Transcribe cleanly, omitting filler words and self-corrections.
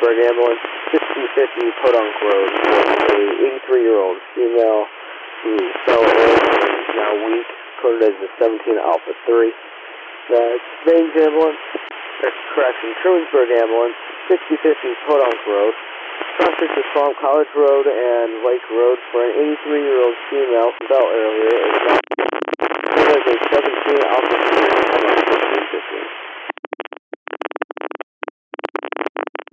Trumansburg Ambulance, 6050 Podunk Road, a 83-year-old female who fell ill and is now weak, coded as the 17 Alpha 3. Bangs Ambulance, Trumansburg Ambulance, 6050 Podunk Road, cross-streets of Swamp College Road and Lake Road for an 83-year-old female who fell earlier.